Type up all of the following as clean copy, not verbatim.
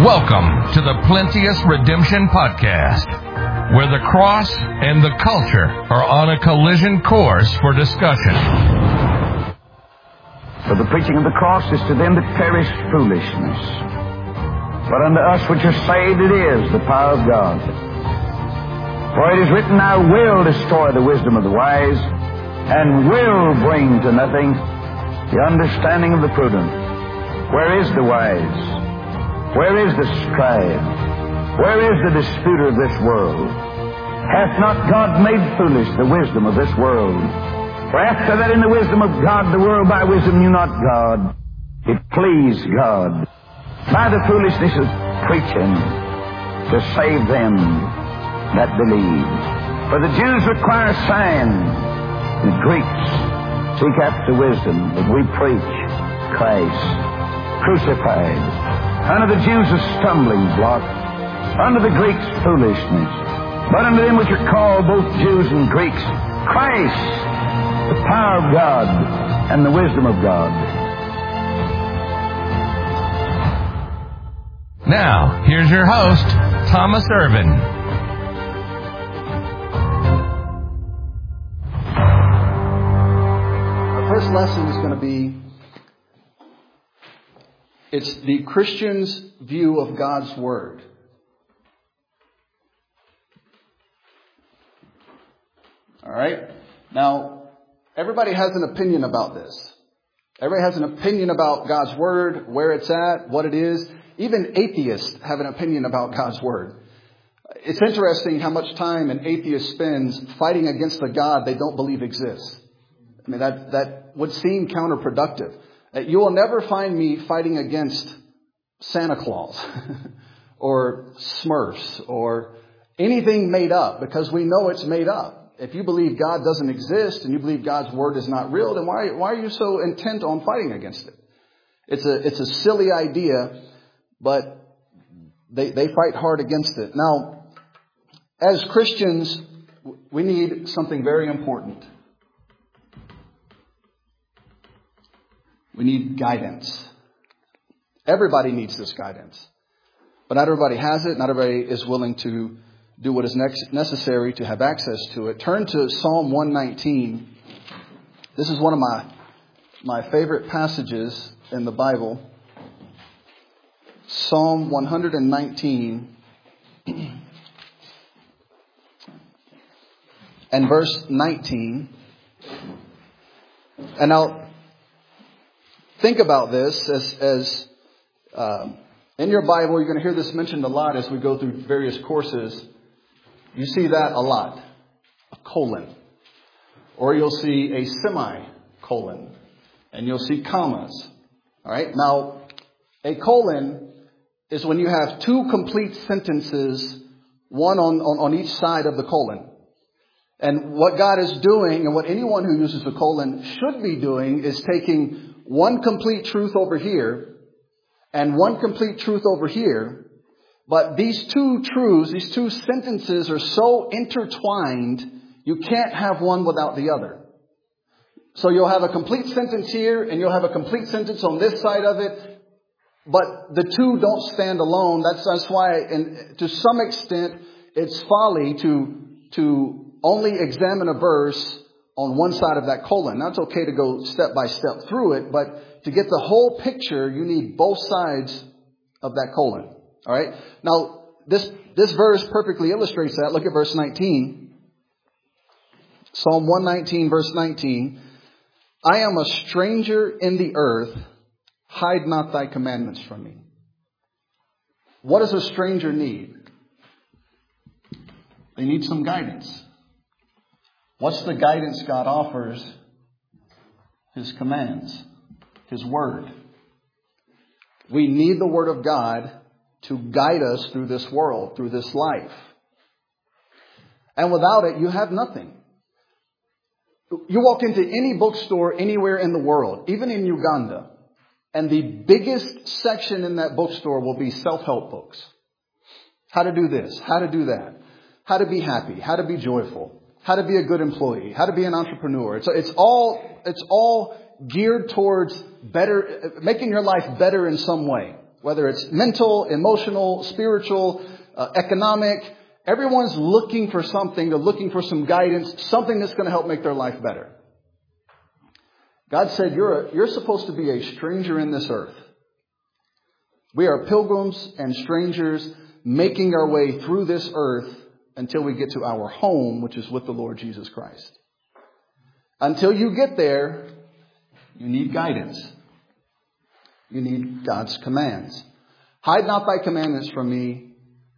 Welcome to the Plenteous Redemption Podcast, where the cross and the culture are on a collision course for discussion. For the preaching of the cross is to them that perish foolishness, but unto us which are saved it is the power of God. For it is written, I will destroy the wisdom of the wise, and will bring to nothing the understanding of the prudent. Where is the wise? Where is the scribe? Where is the disputer of this world? Hath not God made foolish the wisdom of this world? For after that in the wisdom of God, the world by wisdom knew not God. It pleased God by the foolishness of preaching to save them that believe. For the Jews require a sign, the Greeks seek after wisdom, but we preach Christ crucified. Unto the Jews a stumbling block, unto the Greeks foolishness, but unto them which are called both Jews and Greeks, Christ, the power of God and the wisdom of God. Now, here's your host, Thomas Irvin. Our first lesson is going to be, it's the Christian's view of God's Word. All right? Now, everybody has an opinion about this. Everybody has an opinion about God's Word, where it's at, what it is. Even atheists have an opinion about God's Word. It's interesting how much time an atheist spends fighting against a God they don't believe exists. I mean, that would seem counterproductive. You will never find me fighting against Santa Claus or Smurfs or anything made up, because we know it's made up. If you believe God doesn't exist and you believe God's Word is not real, then why are you so intent on fighting against it? It's a silly idea, but they fight hard against it. Now, as Christians, we need something very important. We need guidance. Everybody needs this guidance. But not everybody has it. Not everybody is willing to do what is necessary to have access to it. Turn to Psalm 119. This is one of my favorite passages in the Bible. Psalm 119 and verse 19. And now, think about this as in your Bible, you're going to hear this mentioned a lot as we go through various courses. You see that a lot. A colon. Or you'll see a semicolon. And you'll see commas. All right. Now, a colon is when you have two complete sentences, one on each side of the colon. And what God is doing, and what anyone who uses a colon should be doing, is taking one complete truth over here and one complete truth over here. But these two truths, these two sentences are so intertwined, you can't have one without the other. So you'll have a complete sentence here and you'll have a complete sentence on this side of it. But the two don't stand alone. That's why, to some extent, it's folly to only examine a verse on one side of that colon. Now, it's okay to go step by step through it, but to get the whole picture, you need both sides of that colon. All right. Now, this verse perfectly illustrates that. Look at verse 19. Psalm 119, verse 19. I am a stranger in the earth. Hide not thy commandments from me. What does a stranger need? They need some guidance. What's the guidance God offers? His commands, His Word. We need the Word of God to guide us through this world, through this life. And without it, you have nothing. You walk into any bookstore anywhere in the world, even in Uganda, and the biggest section in that bookstore will be self-help books. How to do this, how to do that, how to be happy, how to be joyful, how to be a good employee, how to be an entrepreneur. It's all geared towards better, making your life better in some way. whether it's mental, emotional, spiritual, economic. Everyone's looking for something. They're looking for some guidance, something that's going to help make their life better. God said, you're supposed to be a stranger in this earth. We are pilgrims and strangers making our way through this earth until we get to our home, which is with the Lord Jesus Christ. Until you get there, you need guidance. You need God's commands. Hide not thy commandments from me.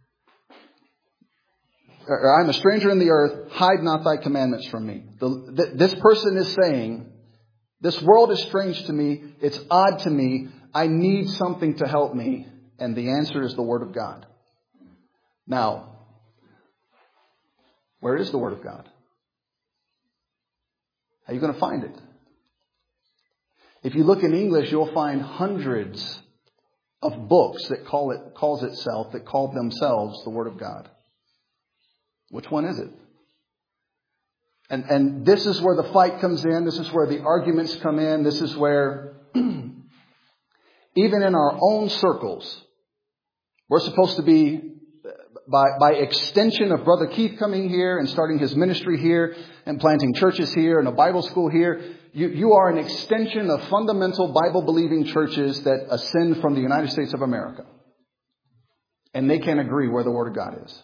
Or, I'm a stranger in the earth. Hide not thy commandments from me. This person is saying, this world is strange to me. It's odd to me. I need something to help me. And the answer is the Word of God. Now, where is the Word of God? How are you going to find it? If you look in English, you'll find hundreds of books that call themselves the Word of God. Which one is it? And this is where the fight comes in. This is where the arguments come in. This is where, even in our own circles, we're supposed to be, by extension of Brother Keith coming here and starting his ministry here and planting churches here and a Bible school here, you are an extension of fundamental Bible-believing churches that ascend from the United States of America. And they can't agree where the Word of God is.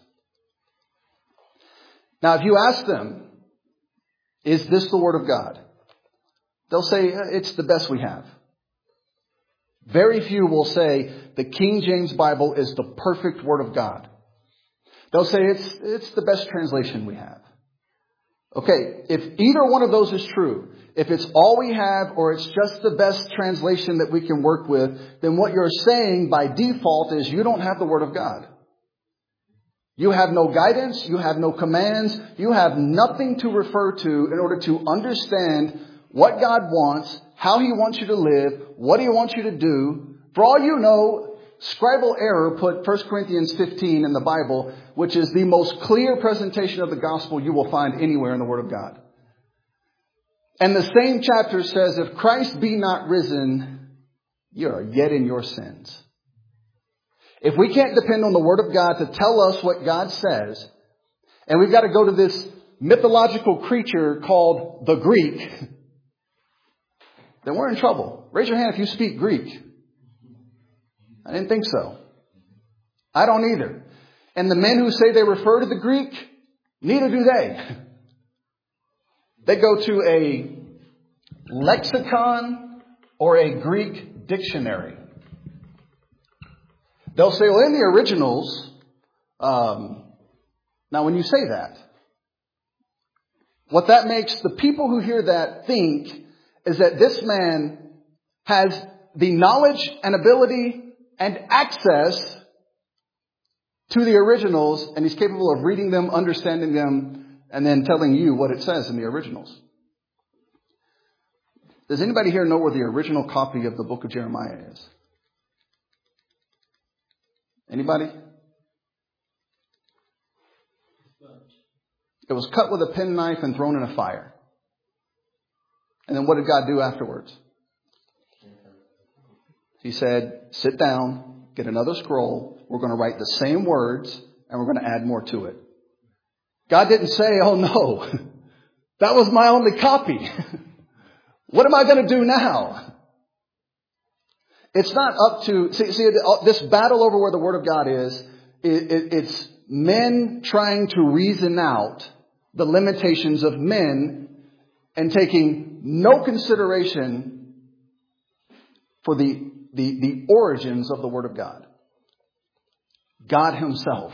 Now, if you ask them, is this the Word of God? They'll say, it's the best we have. Very few will say the King James Bible is the perfect Word of God. They'll say it's the best translation we have. Okay, if either one of those is true, if it's all we have or it's just the best translation that we can work with, then what you're saying by default is you don't have the Word of God. You have no guidance, you have no commands, you have nothing to refer to in order to understand what God wants, how He wants you to live, what He wants you to do. For all you know, scribal error put 1 Corinthians 15 in the Bible, which is the most clear presentation of the gospel you will find anywhere in the Word of God. And the same chapter says, if Christ be not risen, you are yet in your sins. If we can't depend on the Word of God to tell us what God says, and we've got to go to this mythological creature called the Greek, then we're in trouble. Raise your hand if you speak Greek. I didn't think so. I don't either. And the men who say they refer to the Greek, neither do they. They go to a lexicon or a Greek dictionary. They'll say, well, in the originals, now when you say that, what that makes the people who hear that think is that this man has the knowledge and ability and access to the originals, and he's capable of reading them, understanding them, and then telling you what it says in the originals. Does anybody here know where the original copy of the book of Jeremiah is? Anybody? It was cut with a penknife and thrown in a fire. And then what did God do afterwards? He said, sit down, get another scroll. We're going to write the same words and we're going to add more to it. God didn't say, oh no, that was my only copy. What am I going to do now? It's not up to, see, this battle over where the Word of God is, it's men trying to reason out the limitations of men and taking no consideration for the origins of the Word of God. God Himself.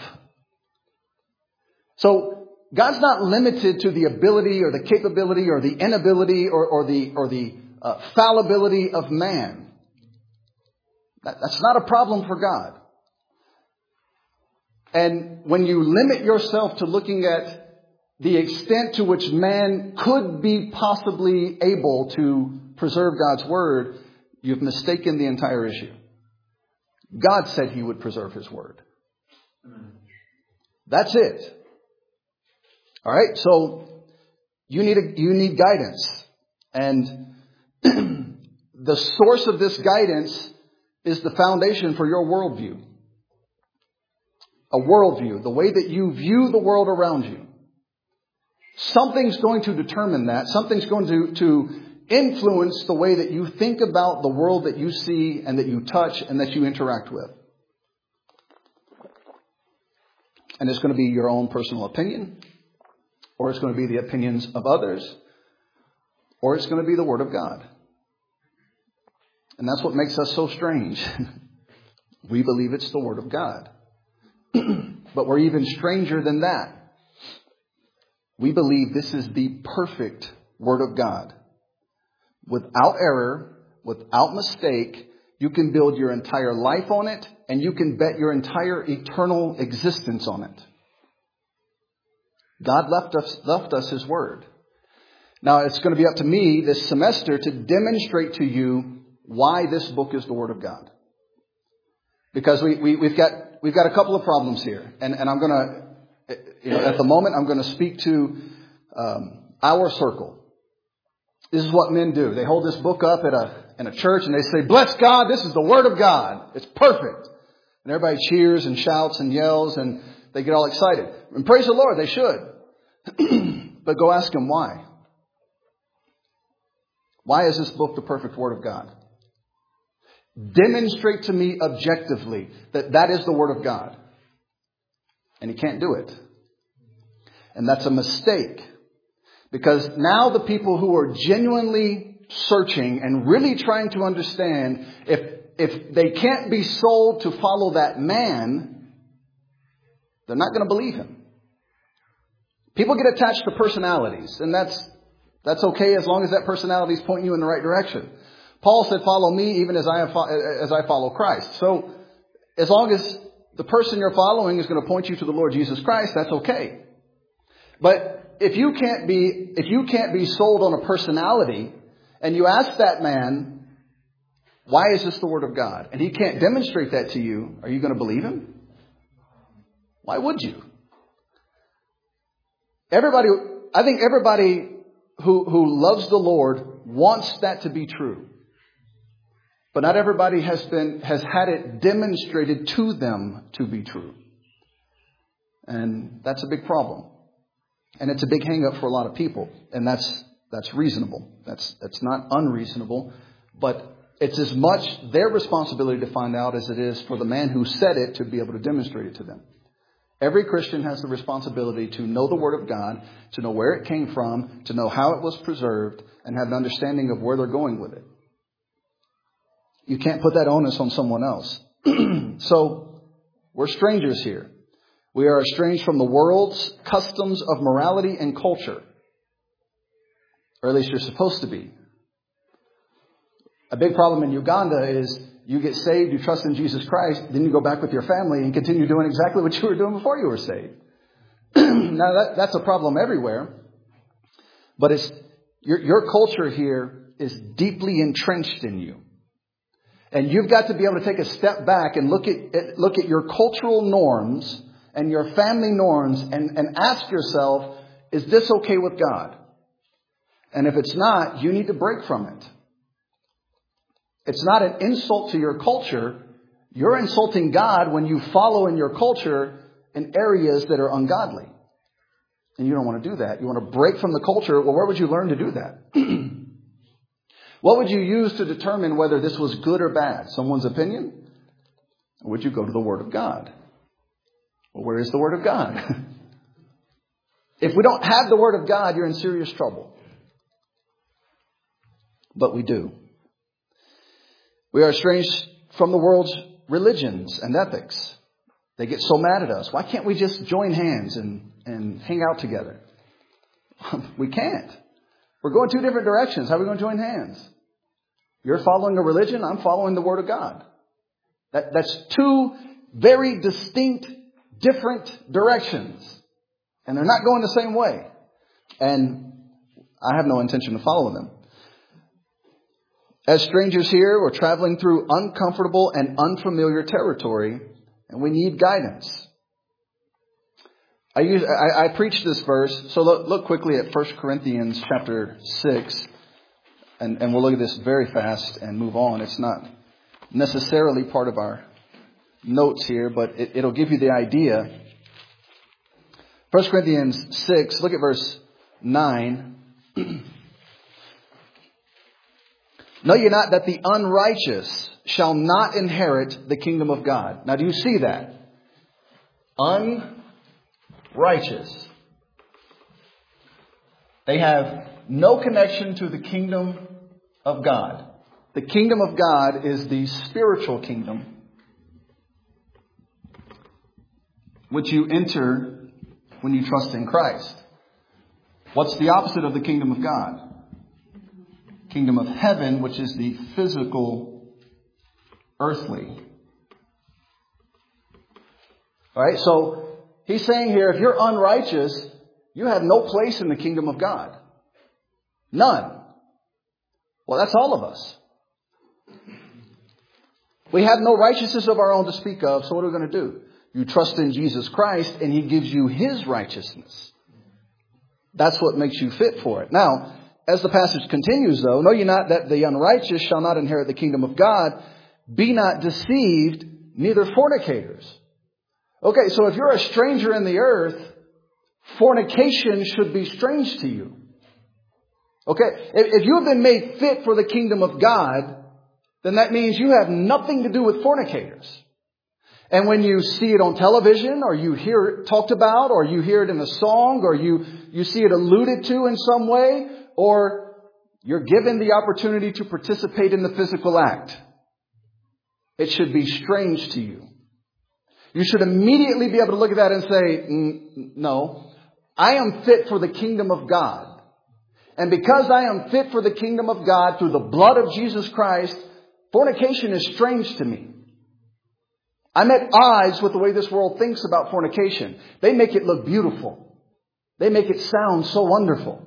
So God's not limited to the ability or the capability or the inability or the fallibility of man. That's not a problem for God. And when you limit yourself to looking at the extent to which man could be possibly able to preserve God's Word, you've mistaken the entire issue. God said He would preserve His Word. That's it. All right, so you need guidance. And the source of this guidance is the foundation for your worldview. A worldview, the way that you view the world around you. Something's going to determine that. Something's going to influence the way that you think about the world that you see and that you touch and that you interact with. And it's going to be your own personal opinion, or it's going to be the opinions of others, or it's going to be the Word of God. And that's what makes us so strange. We believe it's the Word of God. But we're even stranger than that. We believe this is the perfect Word of God. Without error, without mistake, you can build your entire life on it, and you can bet your entire eternal existence on it. God left us His Word. Now, it's going to be up to me this semester to demonstrate to you why this book is the Word of God. Because we've got a couple of problems here. And I'm going to, at the moment, I'm going to speak to our circle. This is what men do. They hold this book up in a church and they say, "Bless God, this is the Word of God. It's perfect." And everybody cheers and shouts and yells and they get all excited. And praise the Lord, they should. But go ask them why. Why is this book the perfect Word of God? Demonstrate to me objectively that is the Word of God. And he can't do it. And that's a mistake. Because now the people who are genuinely searching and really trying to understand, if they can't be sold to follow that man, they're not going to believe him. People get attached to personalities, and that's okay as long as that personality is pointing you in the right direction. Paul said, "Follow me even as I follow Christ." So as long as the person you're following is going to point you to the Lord Jesus Christ, that's okay. But if you can't be sold on a personality, and you ask that man, "Why is this the Word of God?" and he can't demonstrate that to you, are you going to believe him? Why would you? I think everybody who loves the Lord wants that to be true. But not everybody has had it demonstrated to them to be true. And that's a big problem. And it's a big hang up for a lot of people. And that's reasonable. That's not unreasonable. But it's as much their responsibility to find out as it is for the man who said it to be able to demonstrate it to them. Every Christian has the responsibility to know the Word of God, to know where it came from, to know how it was preserved, and have an understanding of where they're going with it. You can't put that onus on someone else. So, we're strangers here. We are estranged from the world's customs of morality and culture. Or at least you're supposed to be. A big problem in Uganda is you get saved, you trust in Jesus Christ, then you go back with your family and continue doing exactly what you were doing before you were saved. Now, that's a problem everywhere. But your culture here is deeply entrenched in you. And you've got to be able to take a step back and look at your cultural norms and your family norms and ask yourself, is this okay with God? And if it's not, you need to break from it. It's not an insult to your culture. You're insulting God when you follow in your culture in areas that are ungodly. And you don't want to do that. You want to break from the culture. Well, where would you learn to do that? What would you use to determine whether this was good or bad? Someone's opinion? Or would you go to the Word of God? Well, where is the Word of God? If we don't have the Word of God, you're in serious trouble. But we do. We are estranged from the world's religions and ethics. They get so mad at us. Why can't we just join hands and hang out together? We can't. We're going two different directions. How are we going to join hands? You're following a religion. I'm following the Word of God. That's two very distinct, different directions. And they're not going the same way. And I have no intention of following them. As strangers here, we're traveling through uncomfortable and unfamiliar territory, and we need guidance. I preached this verse, so look quickly at 1 Corinthians chapter 6, and we'll look at this very fast and move on. It's not necessarily part of our notes here, but it'll give you the idea. 1 Corinthians 6, look at verse 9. Know ye not that the unrighteous shall not inherit the kingdom of God? Now, do you see that? Unrighteous. They have no connection to the kingdom of God. The kingdom of God is the spiritual kingdom, which you enter when you trust in Christ. What's the opposite of the kingdom of God? Kingdom of heaven, which is the physical, earthly. All right, so he's saying here, if you're unrighteous, you have no place in the kingdom of God. None. Well, that's all of us. We have no righteousness of our own to speak of, so what are we going to do? You trust in Jesus Christ, and He gives you His righteousness. That's what makes you fit for it. Now, as the passage continues, though, know ye not that the unrighteous shall not inherit the kingdom of God? Be not deceived, neither fornicators. Okay, so if you're a stranger in the earth, fornication should be strange to you. Okay, if you have been made fit for the kingdom of God, then that means you have nothing to do with fornicators. And when you see it on television, or you hear it talked about, or you hear it in a song, or you see it alluded to in some way, or you're given the opportunity to participate in the physical act, it should be strange to you. You should immediately be able to look at that and say, no, I am fit for the kingdom of God. And because I am fit for the kingdom of God through the blood of Jesus Christ, fornication is strange to me. I'm at odds with the way this world thinks about fornication. They make it look beautiful. They make it sound so wonderful.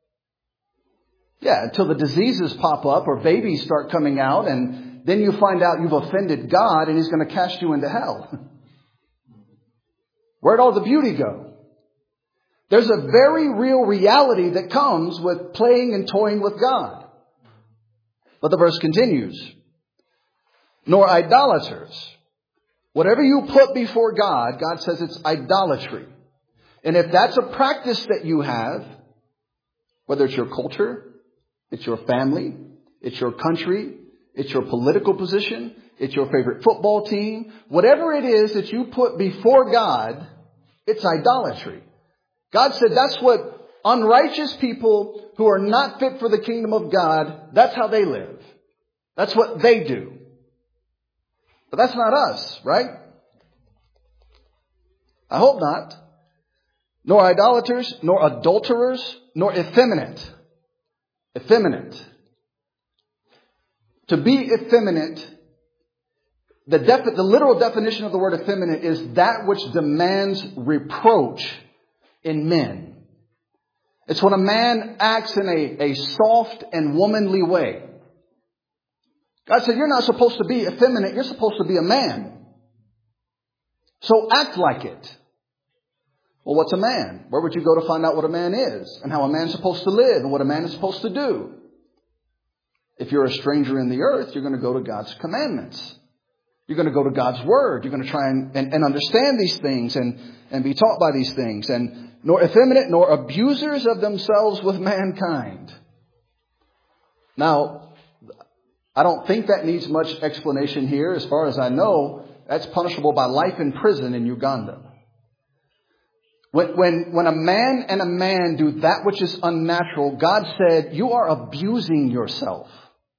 Yeah, until the diseases pop up or babies start coming out, and then you find out you've offended God and He's going to cast you into hell. Where'd all the beauty go? There's a very real reality that comes with playing and toying with God. But the verse continues. Nor idolaters. Whatever you put before God, God says it's idolatry. And if that's a practice that you have, whether it's your culture, it's your family, it's your country, it's your political position, it's your favorite football team, whatever it is that you put before God, it's idolatry. God said that's what unrighteous people who are not fit for the kingdom of God, that's how they live. That's what they do. But that's not us, right? I hope not. Nor idolaters, nor adulterers, nor effeminate. Effeminate. To be effeminate, the literal definition of the word effeminate is that which demands reproach in men. It's when a man acts in a soft and womanly way. God said, you're not supposed to be effeminate. You're supposed to be a man. So act like it. Well, what's a man? Where would you go to find out what a man is and how a man's supposed to live and what a man is supposed to do? If you're a stranger in the earth, you're going to go to God's commandments. You're going to go to God's word. You're going to try and understand these things and be taught by these things. And nor effeminate, nor abusers of themselves with mankind. Now, I don't think that needs much explanation here. As far as I know, that's punishable by life in prison in Uganda. When a man and a man do that which is unnatural, God said, you are abusing yourself.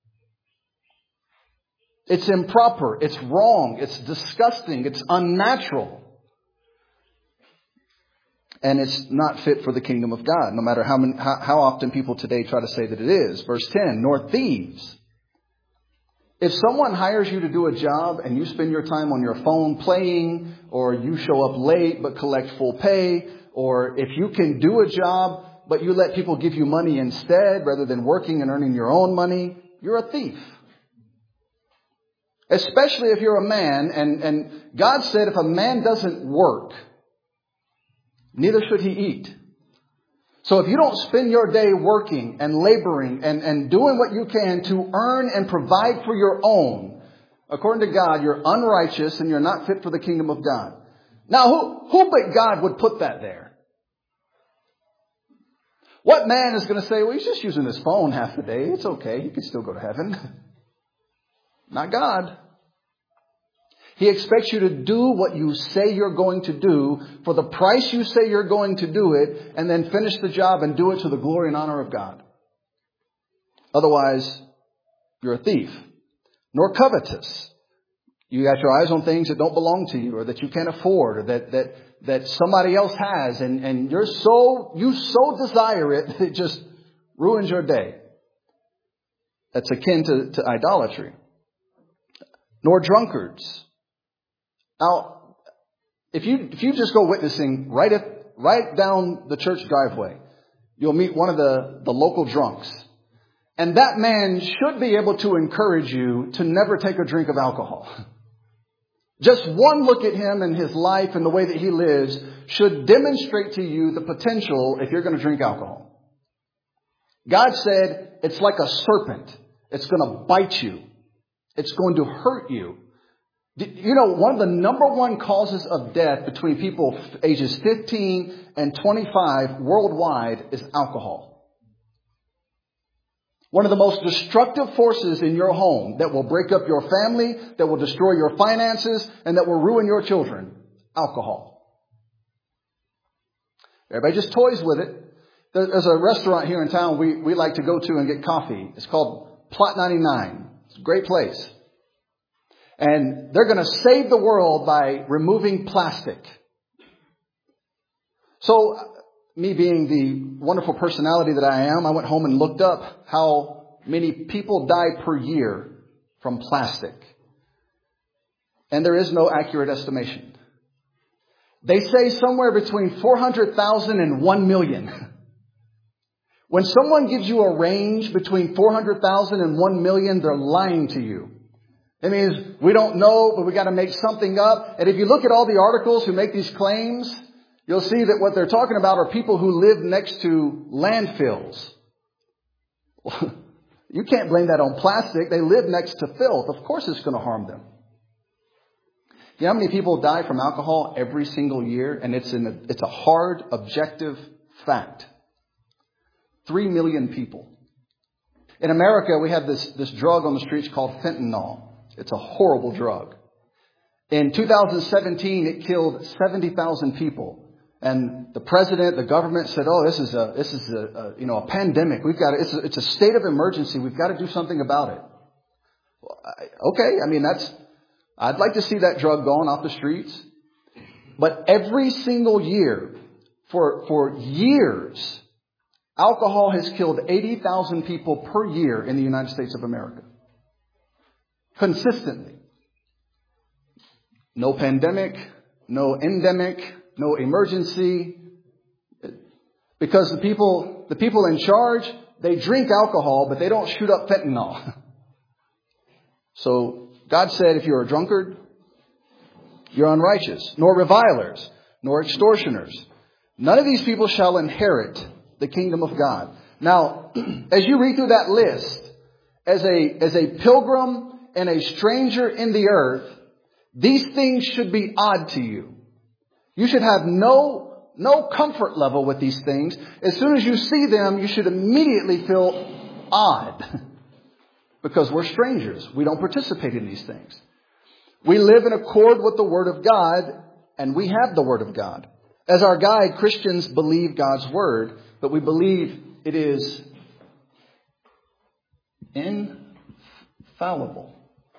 It's improper. It's wrong. It's disgusting. It's unnatural. And it's not fit for the kingdom of God, no matter how often people today try to say that it is. Verse 10, nor thieves. If someone hires you to do a job and you spend your time on your phone playing, or you show up late but collect full pay, or if you can do a job but you let people give you money instead rather than working and earning your own money, you're a thief. Especially if you're a man, and God said if a man doesn't work, neither should he eat. So if you don't spend your day working and laboring and doing what you can to earn and provide for your own, According to God, you're unrighteous and you're not fit for the kingdom of God. Now, who but God would put that there? What man is going to say, well, he's just using his phone half the day. It's okay. He can still go to heaven. Not God. He expects you to do what you say you're going to do for the price you say you're going to do it, and then finish the job and do it to the glory and honor of God. Otherwise, you're a thief. Nor covetous. You got your eyes on things that don't belong to you, or that you can't afford, or that somebody else has, and you so desire it that it just ruins your day. That's akin to idolatry. Nor drunkards. Now, if you just go witnessing right down the church driveway, you'll meet one of the local drunks. And that man should be able to encourage you to never take a drink of alcohol. Just one look at him and his life and the way that he lives should demonstrate to you the potential if you're going to drink alcohol. God said it's like a serpent. It's going to bite you. It's going to hurt you. You know, one of the number one causes of death between people ages 15 and 25 worldwide is alcohol. One of the most destructive forces in your home that will break up your family, that will destroy your finances, and that will ruin your children. Alcohol. Everybody just toys with it. There's a restaurant here in town we like to go to and get coffee. It's called Plot 99. It's a great place. And they're going to save the world by removing plastic. So, me being the wonderful personality that I am, I went home and looked up how many people die per year from plastic. And there is no accurate estimation. They say somewhere between 400,000 and 1 million. When someone gives you a range between 400,000 and 1 million, they're lying to you. It means we don't know, but we got to make something up. And if you look at all the articles who make these claims, you'll see that what they're talking about are people who live next to landfills. You can't blame that on plastic. They live next to filth. Of course it's going to harm them. You know how many people die from alcohol every single year? And it's a hard, objective fact. 3 million people. In America, we have this drug on the streets called fentanyl. It's a horrible drug. In 2017, it killed 70,000 people. And the president, the government said, "Oh, this is a pandemic. It's a state of emergency. We've got to do something about it." Okay, I'd like to see that drug gone off the streets. But every single year, for years, alcohol has killed 80,000 people per year in the United States of America. Consistently. No pandemic, no endemic, no emergency. Because the people in charge, they drink alcohol, but they don't shoot up fentanyl. So God said, if you're a drunkard, you're unrighteous, nor revilers, nor extortioners. None of these people shall inherit the kingdom of God. Now, as you read through that list, as a pilgrim and a stranger in the earth, these things should be odd to you. You should have no comfort level with these things. As soon as you see them, you should immediately feel odd. Because we're strangers. We don't participate in these things. We live in accord with the Word of God, and we have the Word of God. As our guide, Christians believe God's Word, but we believe it is infallible.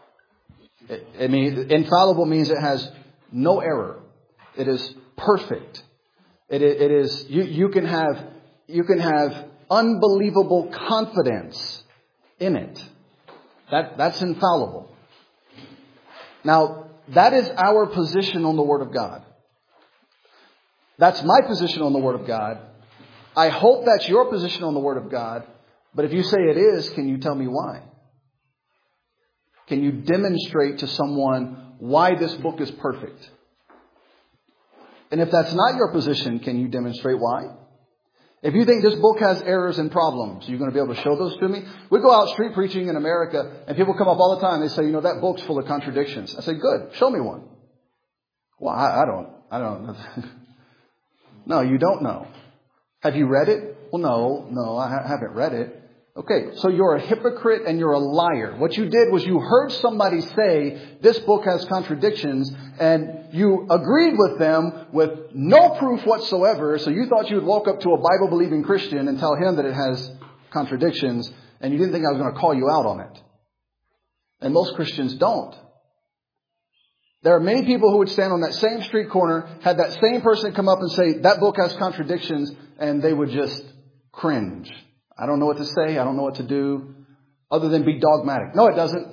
Infallible means it has no error. It is perfect. It is you can have unbelievable confidence in it. That's infallible. Now, that is our position on the Word of God. That's my position on the Word of God. I hope that's your position on the Word of God. But if you say it is, can you tell me why? Can you demonstrate to someone why this book is perfect? And if that's not your position, can you demonstrate why? If you think this book has errors and problems, you're going to be able to show those to me. We go out street preaching in America, and people come up all the time. They say, you know, that book's full of contradictions. I say, good. Show me one. Well, I don't know. No, you don't know. Have you read it? Well, no, I haven't read it. Okay, so you're a hypocrite and you're a liar. What you did was you heard somebody say this book has contradictions, and you agreed with them with no proof whatsoever. So you thought you would walk up to a Bible-believing Christian and tell him that it has contradictions, and you didn't think I was going to call you out on it. And most Christians don't. There are many people who would stand on that same street corner, had that same person come up and say, that book has contradictions, and they would just cringe. I don't know what to say. I don't know what to do other than be dogmatic. No, it doesn't.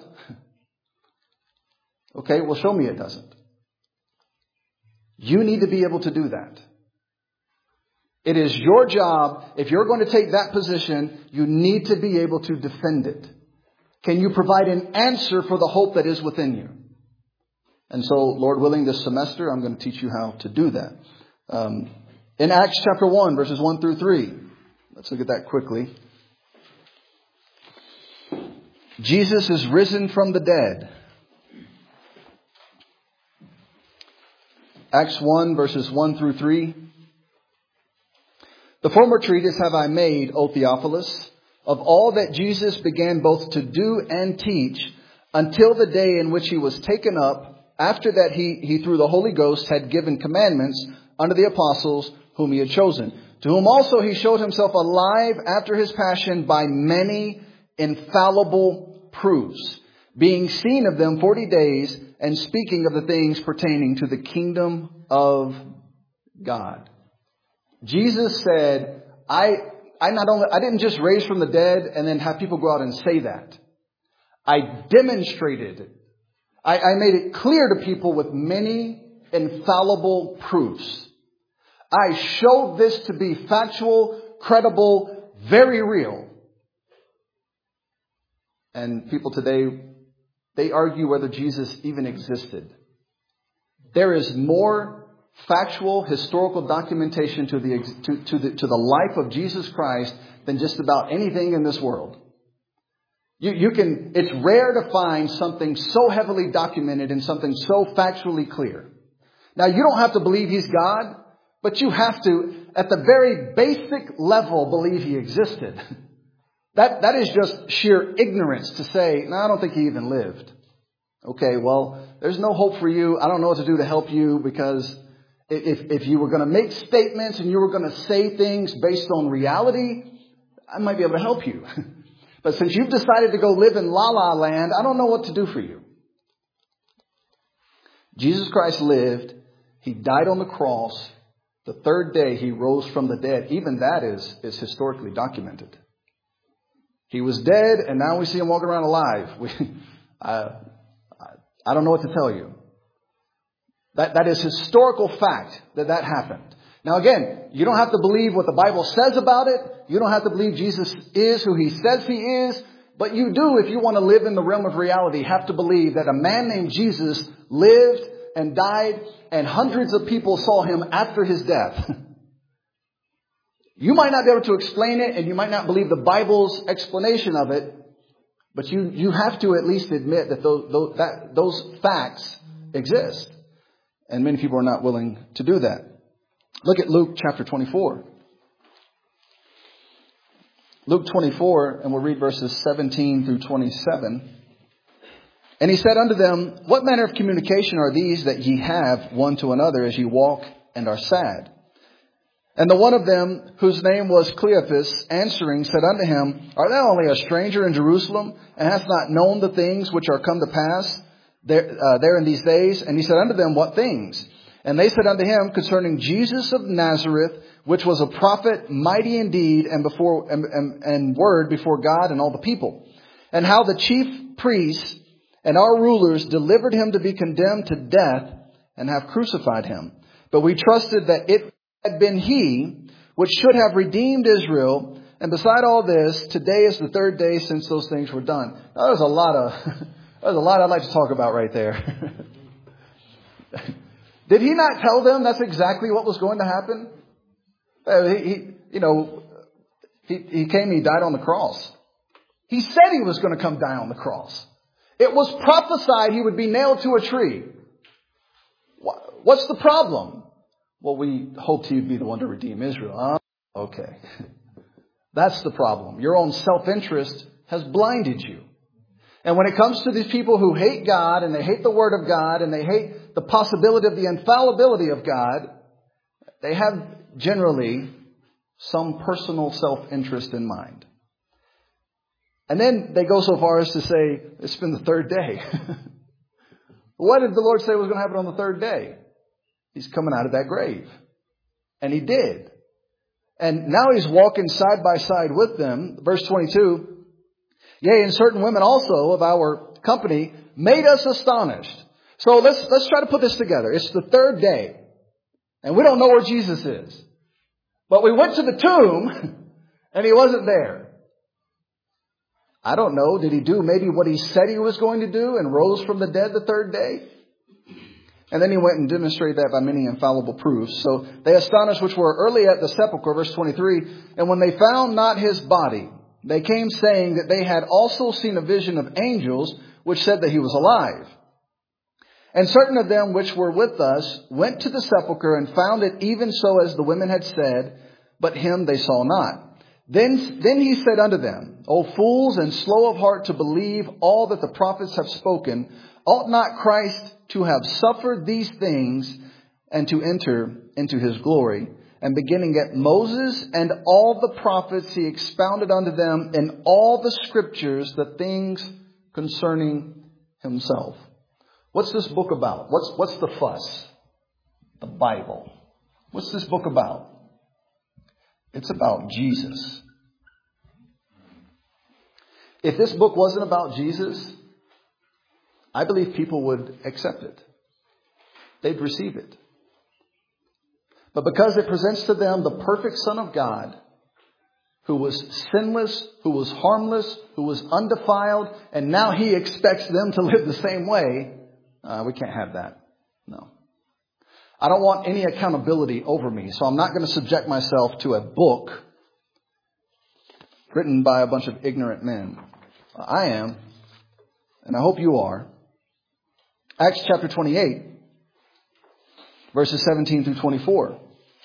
Okay, well, show me it doesn't. You need to be able to do that. It is your job. If you're going to take that position, you need to be able to defend it. Can you provide an answer for the hope that is within you? And so, Lord willing, this semester, I'm going to teach you how to do that. In Acts chapter 1, verses 1 through 3. Let's look at that quickly. Jesus is risen from the dead. Acts 1, verses 1 through 3. The former treatise have I made, O Theophilus, of all that Jesus began both to do and teach, until the day in which he was taken up. After that he through the Holy Ghost had given commandments unto the apostles whom he had chosen. To whom also he showed himself alive after his passion by many infallible proofs, being seen of them 40 days, and speaking of the things pertaining to the kingdom of God. Jesus said, I didn't just raise from the dead and then have people go out and say that. I demonstrated it. I made it clear to people with many infallible proofs. I showed this to be factual, credible, very real. And people today, they argue whether Jesus even existed. There is more factual, historical documentation to the life of Jesus Christ than just about anything in this world. It's rare to find something so heavily documented and something so factually clear. Now, you don't have to believe he's God, but you have to, at the very basic level, believe he existed. That is just sheer ignorance to say, no, I don't think he even lived. Okay, well, there's no hope for you. I don't know what to do to help you, because if you were going to make statements and you were going to say things based on reality, I might be able to help you. But since you've decided to go live in La La Land, I don't know what to do for you. Jesus Christ lived. He died on the cross. The third day he rose from the dead. Even that is historically documented. He was dead, and now we see him walking around alive. I don't know what to tell you. That is historical fact that happened. Now again, you don't have to believe what the Bible says about it. You don't have to believe Jesus is who he says he is. But you do, if you want to live in the realm of reality, have to believe that a man named Jesus lived and died, and hundreds of people saw him after his death. You might not be able to explain it, and you might not believe the Bible's explanation of it, but you have to at least admit that those facts exist. And many people are not willing to do that. Look at Luke chapter 24. Luke 24, and we'll read verses 17 through 27. And he said unto them, What manner of communication are these that ye have one to another as ye walk and are sad? And the one of them, whose name was Cleophas, answering, said unto him, Art thou only a stranger in Jerusalem, and hast not known the things which are come to pass there in these days? And he said unto them, What things? And they said unto him, Concerning Jesus of Nazareth, which was a prophet, mighty in deed and word before God and all the people. And how the chief priests and our rulers delivered him to be condemned to death, and have crucified him. But we trusted that it had been he which should have redeemed Israel. And beside all this, today is the third day since those things were done. Now, there's a lot I'd like to talk about right there. Did he not tell them that's exactly what was going to happen? he came, he died on the cross. He said he was going to come die on the cross. It was prophesied he would be nailed to a tree. What's the problem? Well, we hoped he'd be the one to redeem Israel. Okay. That's the problem. Your own self-interest has blinded you. And when it comes to these people who hate God and they hate the Word of God and they hate the possibility of the infallibility of God, they have generally some personal self-interest in mind. And then they go so far as to say, it's been the third day. What did the Lord say was going to happen on the third day? He's coming out of that grave. And he did. And now he's walking side by side with them. Verse 22, yea, and certain women also of our company made us astonished. So let's try to put this together. It's the third day. And we don't know where Jesus is. But we went to the tomb and he wasn't there. I don't know. Did he do maybe what he said he was going to do and rose from the dead the third day? And then he went and demonstrated that by many infallible proofs. So they astonished which were early at the sepulchre, verse 23. And when they found not his body, they came saying that they had also seen a vision of angels, which said that he was alive. And certain of them which were with us went to the sepulchre and found it even so as the women had said, but him they saw not. Then he said unto them, O fools and slow of heart to believe all that the prophets have spoken, ought not Christ to have suffered these things and to enter into his glory? And beginning at Moses and all the prophets, he expounded unto them in all the scriptures the things concerning himself. What's this book about? What's the fuss? The Bible. What's this book about? It's about Jesus. If this book wasn't about Jesus, I believe people would accept it. They'd receive it. But because it presents to them the perfect Son of God, who was sinless, who was harmless, who was undefiled, and now he expects them to live the same way, we can't have that. No. I don't want any accountability over me, so I'm not going to subject myself to a book written by a bunch of ignorant men. I am, and I hope you are. Acts chapter 28, verses 17 through 24.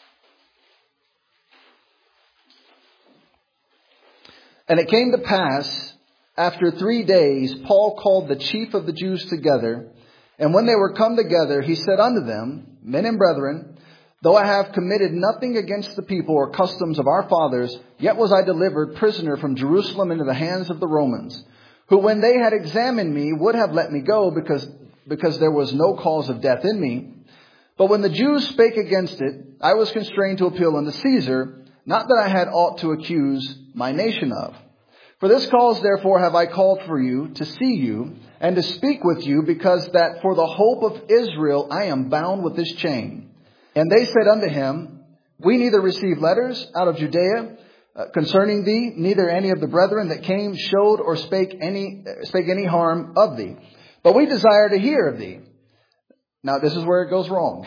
And it came to pass, after 3 days, Paul called the chief of the Jews together. And when they were come together, he said unto them, Men and brethren, though I have committed nothing against the people or customs of our fathers, yet was I delivered prisoner from Jerusalem into the hands of the Romans, who when they had examined me would have let me go, because there was no cause of death in me. But when the Jews spake against it, I was constrained to appeal unto Caesar, not that I had aught to accuse my nation of. For this cause, therefore, have I called for you to see you and to speak with you, because that for the hope of Israel I am bound with this chain. And they said unto him, We neither receive letters out of Judea concerning thee, neither any of the brethren that came showed or spake any harm of thee. But we desire to hear of thee. Now this is where it goes wrong.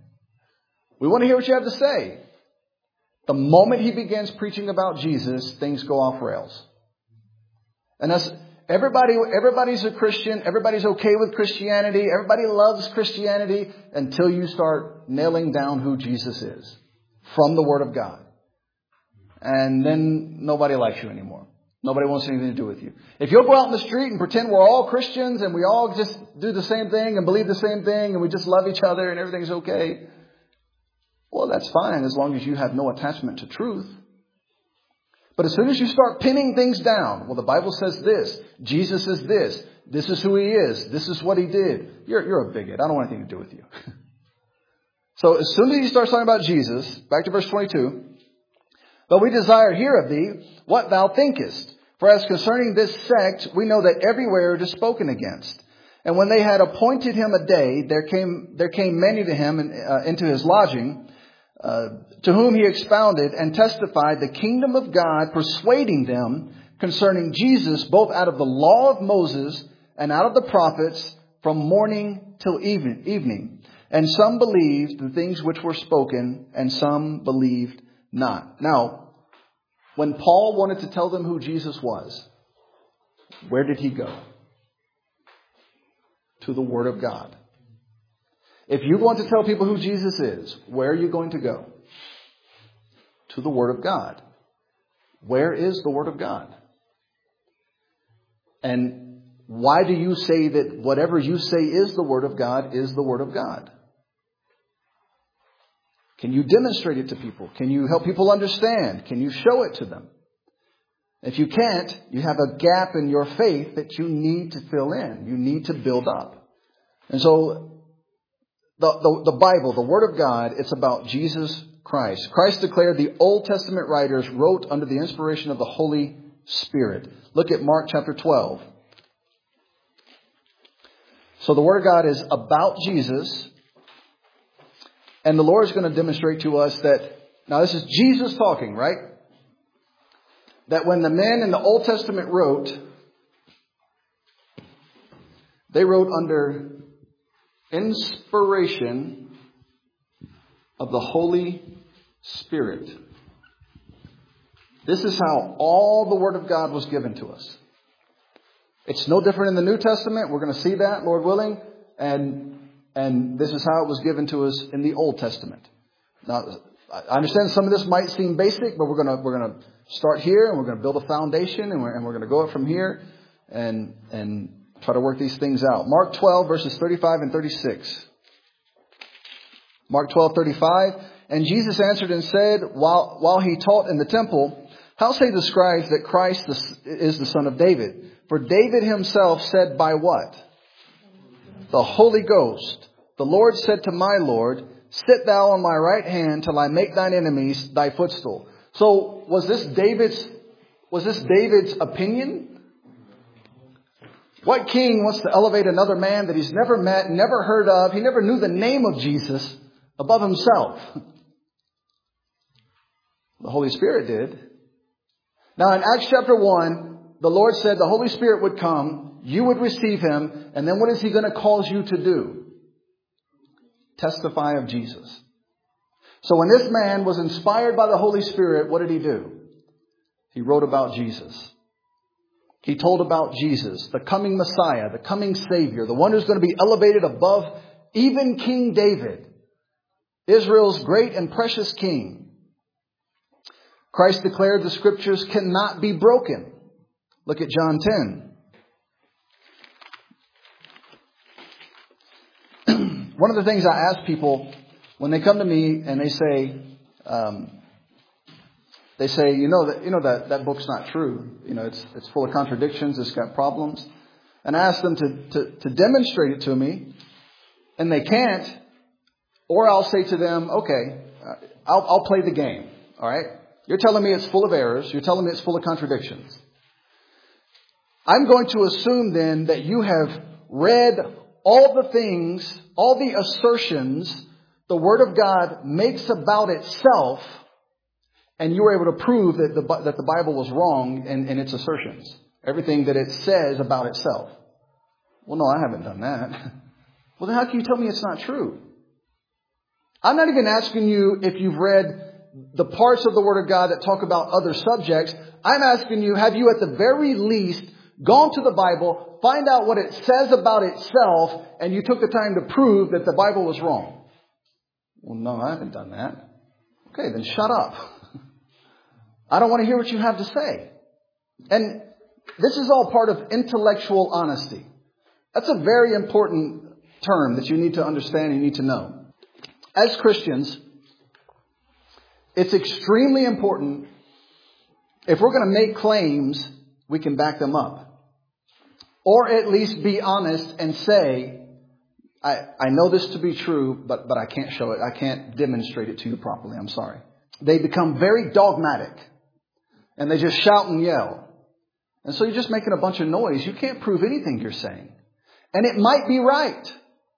We want to hear what you have to say. The moment he begins preaching about Jesus, things go off rails. And everybody's a Christian. Everybody's okay with Christianity. Everybody loves Christianity until you start nailing down who Jesus is from the Word of God. And then nobody likes you anymore. Nobody wants anything to do with you. If you'll go out in the street and pretend we're all Christians and we all just do the same thing and believe the same thing and we just love each other and everything's okay, well, that's fine as long as you have no attachment to truth. But as soon as you start pinning things down, well, the Bible says this, Jesus is this is who he is, this is what he did. You're a bigot. I don't want anything to do with you. So as soon as he starts talking about Jesus, back to verse 22, but we desire to hear of thee what thou thinkest. For as concerning this sect, we know that everywhere it is spoken against. And when they had appointed him a day, there came many to him into his lodging, to whom he expounded and testified the kingdom of God, persuading them concerning Jesus, both out of the law of Moses and out of the prophets, from morning till evening. And some believed the things which were spoken, and some believed not. Now, When Paul wanted to tell them who Jesus was, where did he go? To the Word of God. If you want to tell people who Jesus is, where are you going to go? To the Word of God. Where is the Word of God? And why do you say that whatever you say is the Word of God is the Word of God? Can you demonstrate it to people? Can you help people understand? Can you show it to them? If you can't, you have a gap in your faith that you need to fill in. You need to build up. And so the Bible, the Word of God, it's about Jesus Christ. Christ declared the Old Testament writers wrote under the inspiration of the Holy Spirit. Look at Mark chapter 12. So the Word of God is about Jesus. And the Lord is going to demonstrate to us that, now this is Jesus talking, right? That when the men in the Old Testament wrote, they wrote under inspiration of the Holy Spirit. This is how all the Word of God was given to us. It's no different in the New Testament. We're going to see that, Lord willing. And this is how it was given to us in the Old Testament. Now, I understand some of this might seem basic, but we're going to start here and we're going to build a foundation and we're going to go up from here and try to work these things out. Mark 12 verses 35 and 36. Mark 12:35. And Jesus answered and said, while he taught in the temple, how say the scribes that Christ is the son of David? For David himself said by what? The Holy Ghost. The Lord said to my Lord, sit thou on my right hand till I make thine enemies thy footstool. So was this David's opinion? What king wants to elevate another man that he's never met, never heard of? He never knew the name of Jesus above himself. The Holy Spirit did. Now in Acts chapter 1, the Lord said the Holy Spirit would come, you would receive him, and then what is he going to cause you to do? Testify of Jesus. So when this man was inspired by the Holy Spirit, what did he do? He wrote about Jesus. He told about Jesus, the coming Messiah, the coming Savior, the one who's going to be elevated above even King David, Israel's great and precious king. Christ declared the scriptures cannot be broken. Look at John 10. One of the things I ask people when they come to me and they say, that book's not true. It's full of contradictions. It's got problems. And I ask them to demonstrate it to me, and they can't. Or I'll say to them, okay, I'll play the game. All right. You're telling me it's full of errors. You're telling me it's full of contradictions. I'm going to assume then that you have read all the things, all the assertions the Word of God makes about itself, and you were able to prove that the Bible was wrong in its assertions. Everything that it says about itself. Well, no, I haven't done that. Well, then how can you tell me it's not true? I'm not even asking you if you've read the parts of the Word of God that talk about other subjects. I'm asking you, have you at the very least gone to the Bible, find out what it says about itself, and you took the time to prove that the Bible was wrong? Well, no, I haven't done that. Okay, then shut up. I don't want to hear what you have to say. And this is all part of intellectual honesty. That's a very important term that you need to understand and you need to know. As Christians, it's extremely important, if we're going to make claims, we can back them up. Or at least be honest and say, I know this to be true, but I can't show it. I can't demonstrate it to you properly. I'm sorry. They become very dogmatic. And they just shout and yell. And so you're just making a bunch of noise. You can't prove anything you're saying. And it might be right.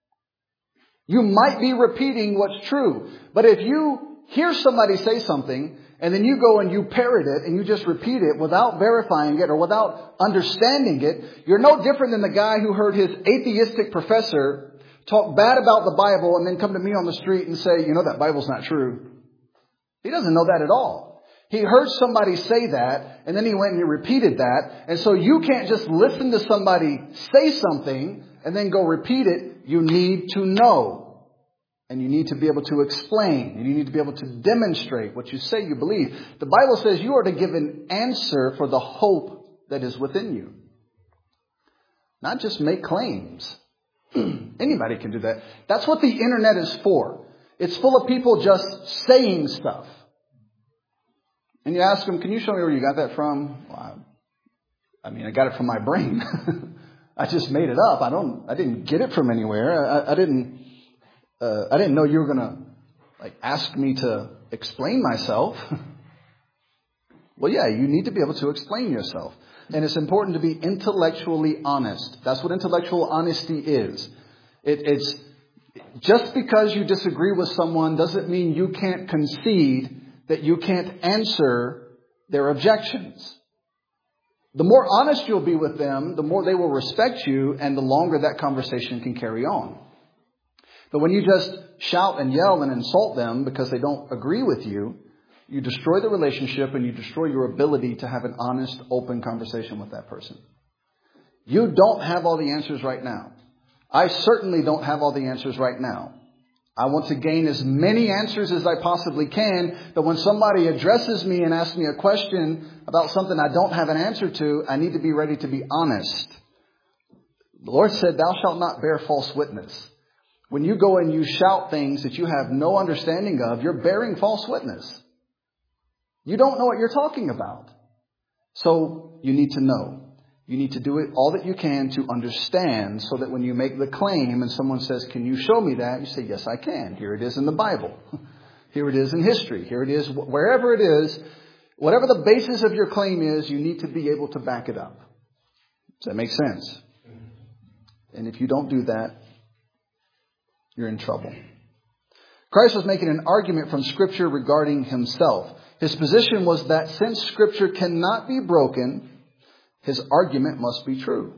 You might be repeating what's true. But if you hear somebody say something, and then you go and you parrot it, and you just repeat it without verifying it or without understanding it, you're no different than the guy who heard his atheistic professor talk bad about the Bible and then come to me on the street and say, that Bible's not true. He doesn't know that at all. He heard somebody say that, and then he went and he repeated that. And so you can't just listen to somebody say something and then go repeat it. You need to know. And you need to be able to explain. You need to be able to demonstrate what you say you believe. The Bible says you are to give an answer for the hope that is within you. Not just make claims. Anybody can do that. That's what the internet is for. It's full of people just saying stuff. And you ask them, can you show me where you got that from? Well, I got it from my brain. I just made it up. I didn't get it from anywhere. I didn't know you were going to ask me to explain myself. Well, yeah, you need to be able to explain yourself. And it's important to be intellectually honest. That's what intellectual honesty is. It's just because you disagree with someone doesn't mean you can't concede that you can't answer their objections. The more honest you'll be with them, the more they will respect you, and the longer that conversation can carry on. But when you just shout and yell and insult them because they don't agree with you, you destroy the relationship and you destroy your ability to have an honest, open conversation with that person. You don't have all the answers right now. I certainly don't have all the answers right now. I want to gain as many answers as I possibly can, but when somebody addresses me and asks me a question about something I don't have an answer to, I need to be ready to be honest. The Lord said, "Thou shalt not bear false witness." When you go and you shout things that you have no understanding of, you're bearing false witness. You don't know what you're talking about. So you need to know. You need to do it all that you can to understand, so that when you make the claim and someone says, "Can you show me that?" you say, "Yes, I can. Here it is in the Bible. Here it is in history. Here it is wherever it is." Whatever the basis of your claim is, you need to be able to back it up. Does that make sense? And if you don't do that, you're in trouble. Christ was making an argument from Scripture regarding himself. His position was that since Scripture cannot be broken, his argument must be true.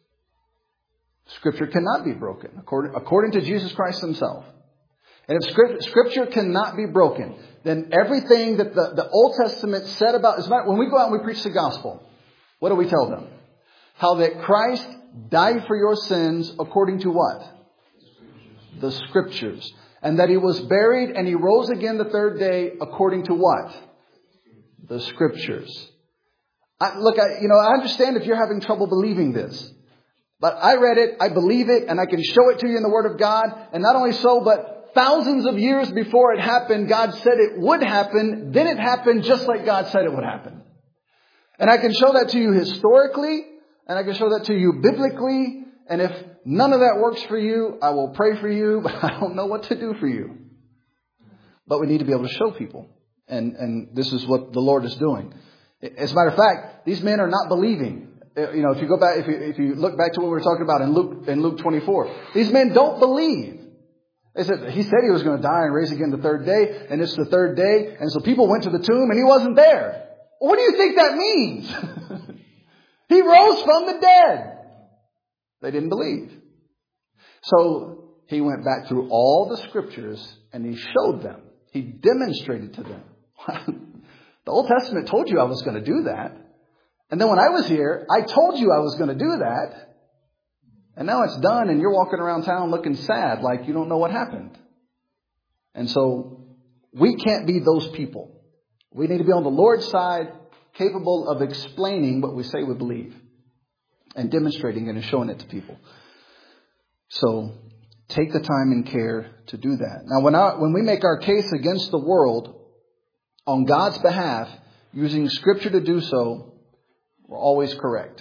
Scripture cannot be broken, according to Jesus Christ himself. And if Scripture cannot be broken, then everything that the Old Testament said about... When we go out and we preach the gospel, what do we tell them? How that Christ died for your sins according to what? The Scriptures. And that he was buried and he rose again the third day according to what? The Scriptures. I understand if you're having trouble believing this. But I read it, I believe it, and I can show it to you in the Word of God. And not only so, but thousands of years before it happened, God said it would happen. Then it happened just like God said it would happen. And I can show that to you historically, and I can show that to you biblically. And if none of that works for you, I will pray for you, but I don't know what to do for you. But we need to be able to show people. And this is what the Lord is doing. As a matter of fact, these men are not believing. If you go back, if you look back to what we were talking about in Luke 24, these men don't believe. They said, he said he was going to die and raise again the third day, and it's the third day. And so people went to the tomb and he wasn't there. Well, what do you think that means? He rose from the dead. They didn't believe. So he went back through all the Scriptures and he showed them. He demonstrated to them. The Old Testament told you I was going to do that. And then when I was here, I told you I was going to do that. And now it's done and you're walking around town looking sad like you don't know what happened. And so we can't be those people. We need to be on the Lord's side, capable of explaining what we say we believe and demonstrating it and showing it to people. So take the time and care to do that. Now, when we make our case against the world on God's behalf, using Scripture to do so, we're always correct.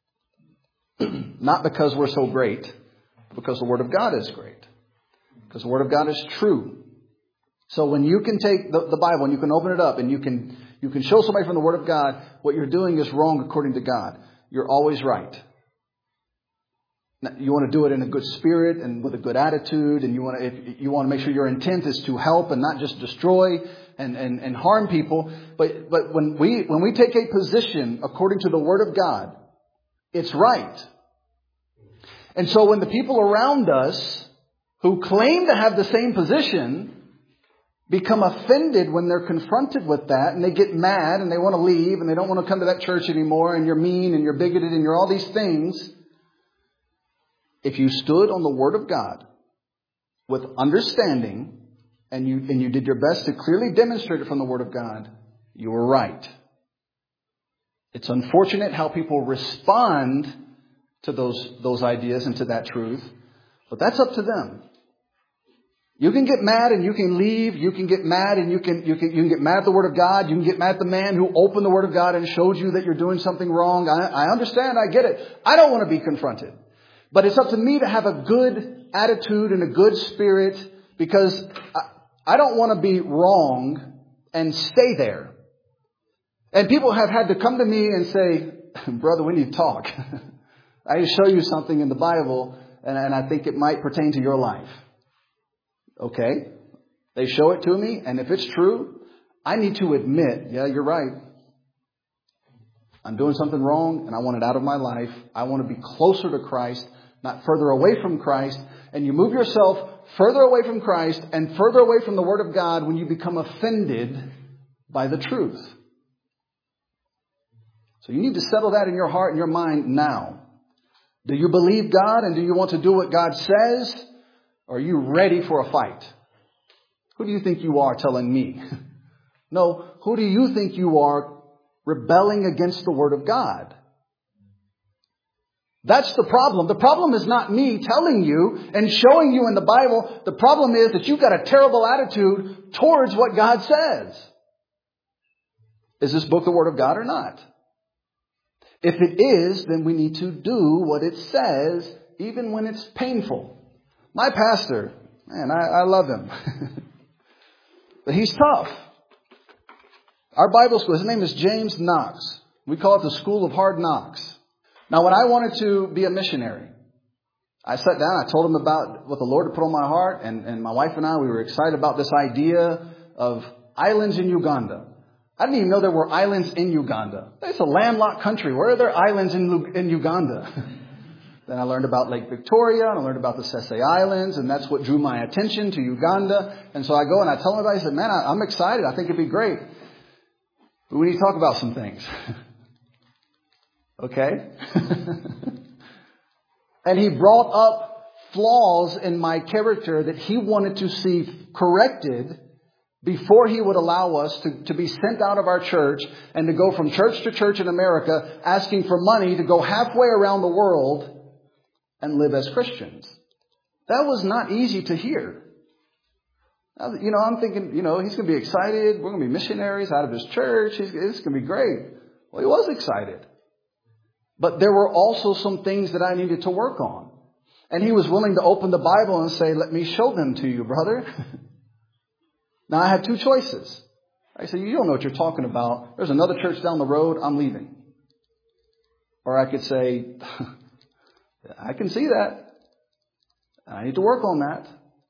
Not because we're so great, but because the Word of God is great. Because the Word of God is true. So when you can take the Bible and you can open it up and you can show somebody from the Word of God what you're doing is wrong according to God, you're always right. Now, you want to do it in a good spirit and with a good attitude, and you want to make sure your intent is to help and not just destroy and harm people. But when we take a position according to the Word of God, it's right. And so when the people around us who claim to have the same position become offended when they're confronted with that, and they get mad and they want to leave and they don't want to come to that church anymore, and you're mean and you're bigoted and you're all these things. If you stood on the Word of God with understanding and you did your best to clearly demonstrate it from the Word of God, you were right. It's unfortunate how people respond to those ideas and to that truth, but that's up to them. You can get mad and you can leave. You can get mad and you can get mad at the Word of God. You can get mad at the man who opened the Word of God and showed you that you're doing something wrong. I understand. I get it. I don't want to be confronted. But it's up to me to have a good attitude and a good spirit, because I don't want to be wrong and stay there. And people have had to come to me and say, brother, we need to talk. I need to show you something in the Bible, and I think it might pertain to your life. Okay. They show it to me, and if it's true, I need to admit, yeah, you're right. I'm doing something wrong, and I want it out of my life. I want to be closer to Christ, not further away from Christ. And you move yourself further away from Christ and further away from the Word of God when you become offended by the truth. So you need to settle that in your heart and your mind now. Do you believe God, and do you want to do what God says? Or are you ready for a fight? Who do you think you are telling me? No, who do you think you are rebelling against the Word of God? That's the problem. The problem is not me telling you and showing you in the Bible. The problem is that you've got a terrible attitude towards what God says. Is this book the Word of God or not? If it is, then we need to do what it says, even when it's painful. My pastor, man, I love him. But he's tough. Our Bible school, his name is James Knox. We call it the School of Hard Knocks. Now, when I wanted to be a missionary, I sat down, I told him about what the Lord had put on my heart, and my wife and I, we were excited about this idea of islands in Uganda. I didn't even know there were islands in Uganda. It's a landlocked country. Where are there islands in Uganda? Then I learned about Lake Victoria, and I learned about the Sese Islands, and that's what drew my attention to Uganda. And so I go and I tell everybody, I said, man, I'm excited. I think it'd be great. But we need to talk about some things. Okay? And he brought up flaws in my character that he wanted to see corrected before he would allow us to be sent out of our church and to go from church to church in America asking for money to go halfway around the world and live as Christians. That was not easy to hear. I'm thinking, he's going to be excited. We're going to be missionaries out of his church. It's going to be great. Well, he was excited. But there were also some things that I needed to work on. And he was willing to open the Bible and say, let me show them to you, brother. Now, I had two choices. I said, you don't know what you're talking about. There's another church down the road. I'm leaving. Or I could say, I can see that. I need to work on that.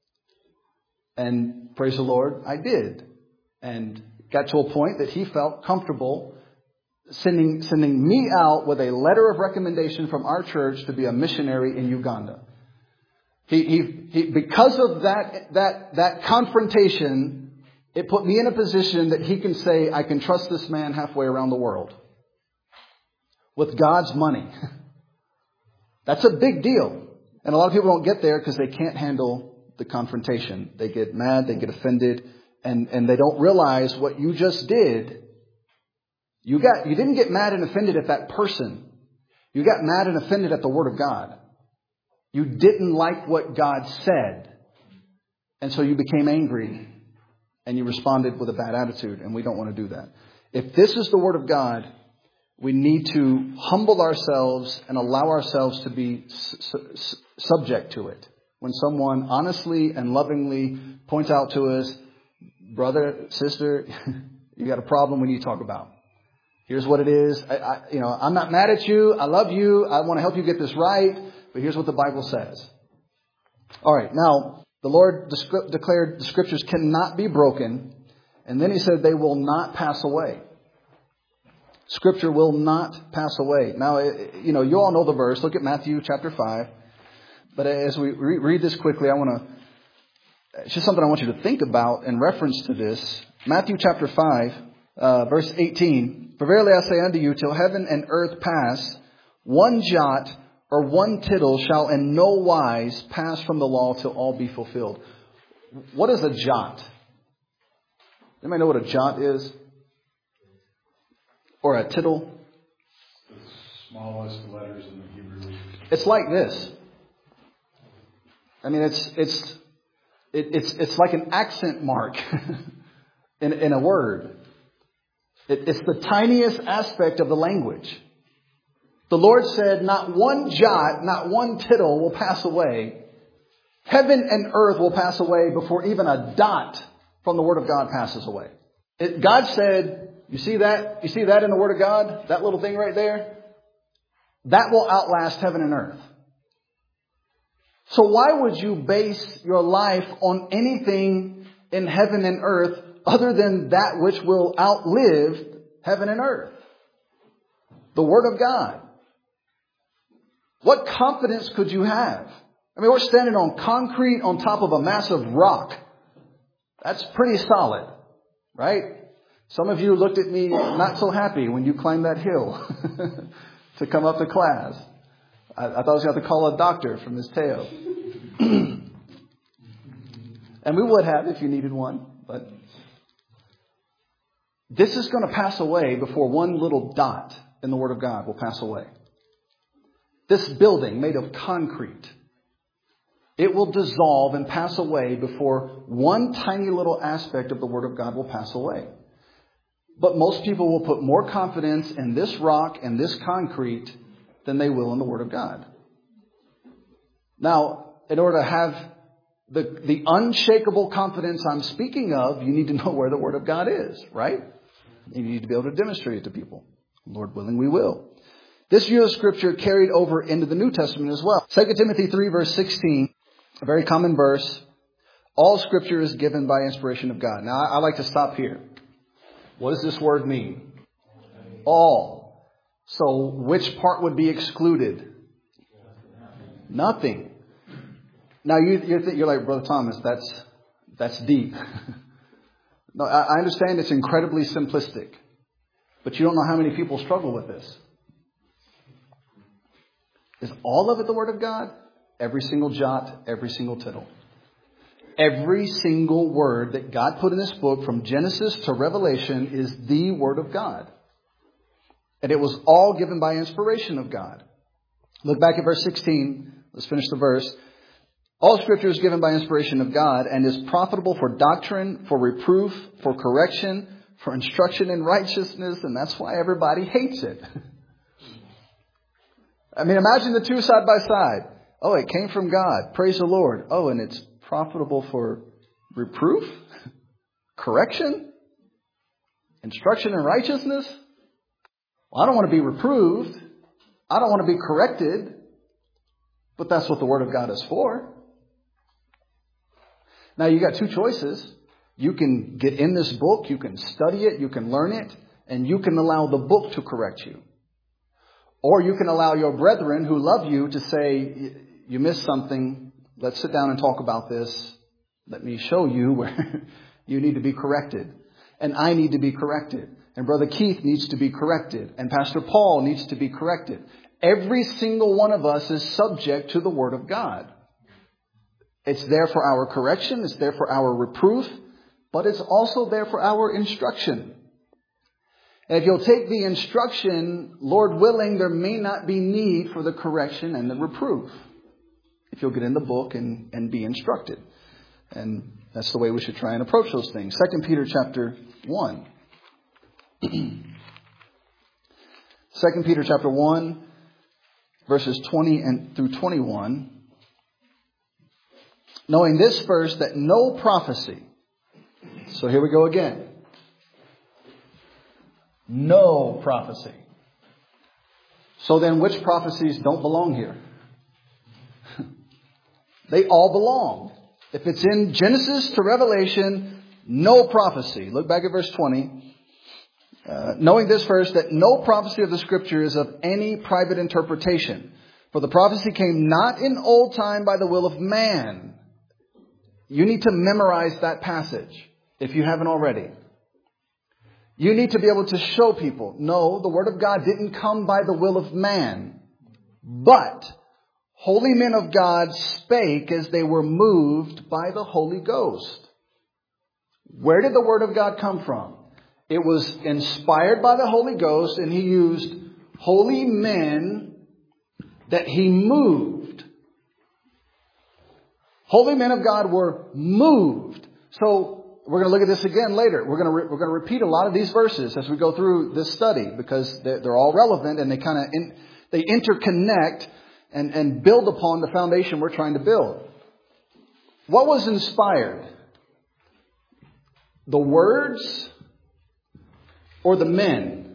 And praise the Lord, I did. And got to a point that he felt comfortable sending me out with a letter of recommendation from our church to be a missionary in Uganda. He because of that confrontation, it put me in a position that he can say, I can trust this man halfway around the world with God's money. That's a big deal. And a lot of people don't get there because they can't handle the confrontation. They get mad, they get offended, and they don't realize what you just did. You didn't get mad and offended at that person. You got mad and offended at the Word of God. You didn't like what God said. And so you became angry and you responded with a bad attitude. And we don't want to do that. If this is the Word of God, we need to humble ourselves and allow ourselves to be subject to it. When someone honestly and lovingly points out to us, brother, sister, you got a problem we need to talk about. Here's what it is. I'm not mad at you. I love you. I want to help you get this right. But here's what the Bible says. All right. Now, the Lord declared the Scriptures cannot be broken. And then he said they will not pass away. Scripture will not pass away. Now, you all know the verse. Look at Matthew chapter 5. But as we read this quickly, I want it's just something I want you to think about in reference to this. Matthew chapter 5, verse 18. For verily I say unto you, till heaven and earth pass, one jot or one tittle shall in no wise pass from the law till all be fulfilled. What is a jot? Anybody know what a jot is? Or a tittle? The smallest letters in the Hebrew. It's like this. I mean, it's like an accent mark in a word. It's the tiniest aspect of the language. The Lord said, not one jot, not one tittle will pass away. Heaven and earth will pass away before even a dot from the Word of God passes away. God said, you see that? You see that in the Word of God? That little thing right there? That will outlast heaven and earth. So why would you base your life on anything in heaven and earth other than that which will outlive heaven and earth? The Word of God. What confidence could you have? I mean, we're standing on concrete on top of a massive rock. That's pretty solid, right? Some of you looked at me not so happy when you climbed that hill to come up to class. I thought I was going to have to call a doctor from Ms. Teo. And we would have if you needed one, but this is going to pass away before one little dot in the Word of God will pass away. This building made of concrete, it will dissolve and pass away before one tiny little aspect of the Word of God will pass away. But most people will put more confidence in this rock and this concrete than they will in the Word of God. Now, in order to have the unshakable confidence I'm speaking of, you need to know where the Word of God is, right? You need to be able to demonstrate it to people. Lord willing, we will. This view of Scripture carried over into the New Testament as well. 2 Timothy 3 verse 16, a very common verse. All Scripture is given by inspiration of God. Now, I like to stop here. What does this word mean? All. So, which part would be excluded? Nothing. Now, you're like, Brother Thomas, that's deep. No, I understand it's incredibly simplistic. But you don't know how many people struggle with this. Is all of it the Word of God? Every single jot, every single tittle. Every single word that God put in this book from Genesis to Revelation is the Word of God. And it was all given by inspiration of God. Look back at verse 16. Let's finish the verse. All Scripture is given by inspiration of God and is profitable for doctrine, for reproof, for correction, for instruction in righteousness. And that's why everybody hates it. I mean, imagine the two side by side. Oh, it came from God. Praise the Lord. Oh, and it's profitable for reproof, correction, instruction in righteousness. Well, I don't want to be reproved. I don't want to be corrected. But that's what the Word of God is for. Now, you got two choices. You can get in this book. You can study it. You can learn it. And you can allow the book to correct you. Or you can allow your brethren who love you to say, you missed something. Let's sit down and talk about this. Let me show you where you need to be corrected. And I need to be corrected. And Brother Keith needs to be corrected. And Pastor Paul needs to be corrected. Every single one of us is subject to the Word of God. It's there for our correction. It's there for our reproof. But it's also there for our instruction. And if you'll take the instruction, Lord willing, there may not be need for the correction and the reproof. If you'll get in the book and be instructed. And that's the way we should try and approach those things. 2 Peter chapter 1. 2 Peter chapter 1, verses 20 and through 21. Knowing this first, that no prophecy. So here we go again. No prophecy. So then which prophecies don't belong here? They all belong. If it's in Genesis to Revelation, no prophecy. Look back at verse 20. Knowing this first, that no prophecy of the Scripture is of any private interpretation. For the prophecy came not in old time by the will of man. You need to memorize that passage if you haven't already. You need to be able to show people, no, the Word of God didn't come by the will of man, but holy men of God spake as they were moved by the Holy Ghost. Where did the Word of God come from? It was inspired by the Holy Ghost, and He used holy men that He moved. Holy men of God were moved. So we're going to look at this again later. We're going to repeat a lot of these verses as we go through this study because they're all relevant and they interconnect and build upon the foundation we're trying to build. What was inspired? The words or the men?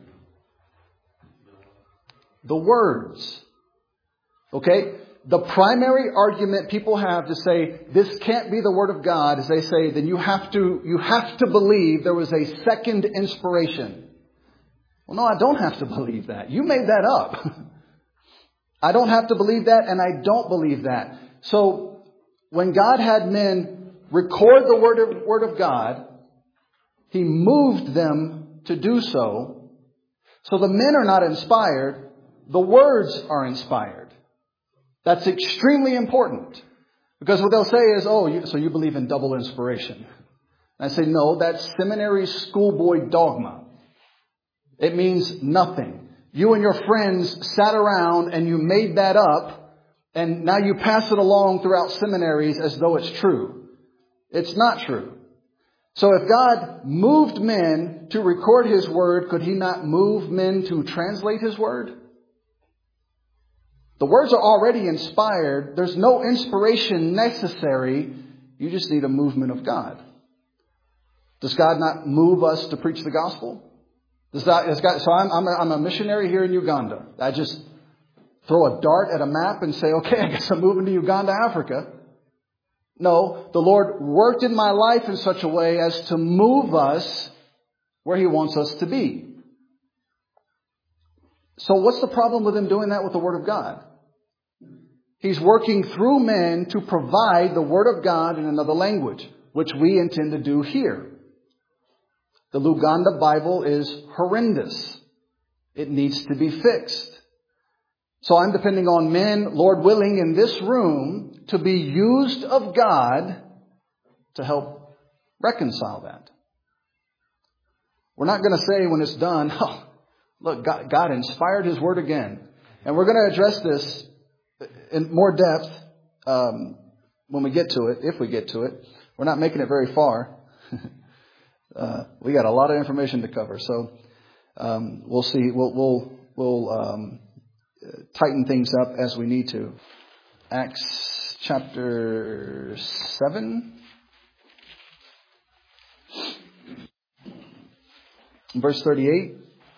The words. Okay? The primary argument people have to say this can't be the Word of God is they say then you have to believe there was a second inspiration. Well, no, I don't have to believe that. You made that up. I don't have to believe that, and I don't believe that. So when God had men record the Word of God, He moved them to do so. So the men are not inspired. The words are inspired. That's extremely important. Because what they'll say is, so you believe in double inspiration. And I say, no, that's seminary schoolboy dogma. It means nothing. You and your friends sat around and you made that up. And now you pass it along throughout seminaries as though it's true. It's not true. So if God moved men to record His Word, could He not move men to translate His Word? The words are already inspired. There's no inspiration necessary. You just need a movement of God. Does God not move us to preach the gospel? So I'm a missionary here in Uganda. I just throw a dart at a map and say, okay, I guess I'm moving to Uganda, Africa. No, the Lord worked in my life in such a way as to move us where He wants us to be. So what's the problem with Him doing that with the Word of God? He's working through men to provide the Word of God in another language, which we intend to do here. The Luganda Bible is horrendous. It needs to be fixed. So I'm depending on men, Lord willing, in this room to be used of God to help reconcile that. We're not going to say when it's done, look, God inspired His Word again. And we're going to address this in more depth when we get to it, if we get to it. We're not making it very far. We got a lot of information to cover. So we'll see. We'll tighten things up as we need to. Acts chapter 7. Verse 38.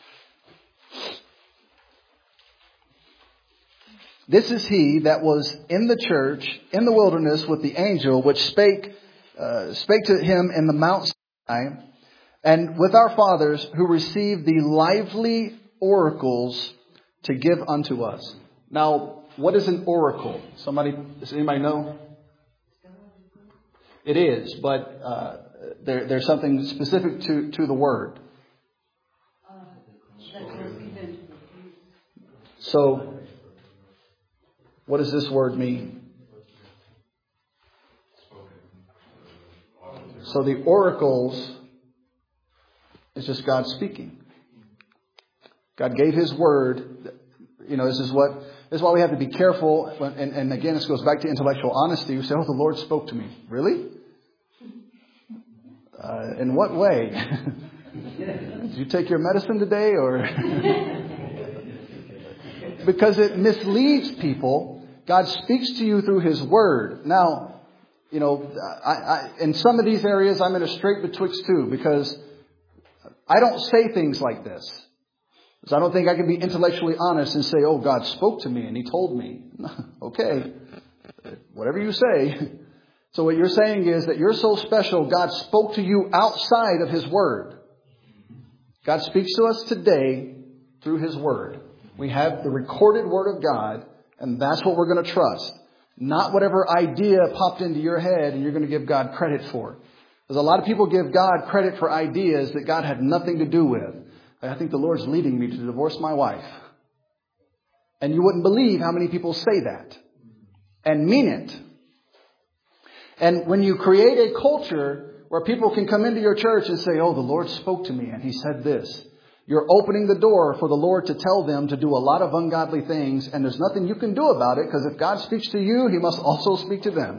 This is he that was in the church in the wilderness with the angel which spake to him in the Mount Sinai, and with our fathers who received the lively oracles to give unto us. Now, what is an oracle? Does anybody know? It is, but there's something specific to the word. So, what does this word mean? So the oracles is just God speaking. God gave His word. This is why we have to be careful. And again, this goes back to intellectual honesty. You say, the Lord spoke to me. Really? In what way? Did you take your medicine today or? Because it misleads people. God speaks to you through His Word. Now, I in some of these areas, I'm in a straight betwixt too, because I don't say things like this. So I don't think I can be intellectually honest and say, God spoke to me and He told me. Okay, whatever you say. So what you're saying is that you're so special, God spoke to you outside of His Word. God speaks to us today through His Word. We have the recorded Word of God, and that's what we're going to trust. Not whatever idea popped into your head and you're going to give God credit for. Because a lot of people give God credit for ideas that God had nothing to do with. I think the Lord's leading me to divorce my wife. And you wouldn't believe how many people say that and mean it. And when you create a culture where people can come into your church and say, oh, the Lord spoke to me and He said this. You're opening the door for the Lord to tell them to do a lot of ungodly things, and there's nothing you can do about it, because if God speaks to you, He must also speak to them.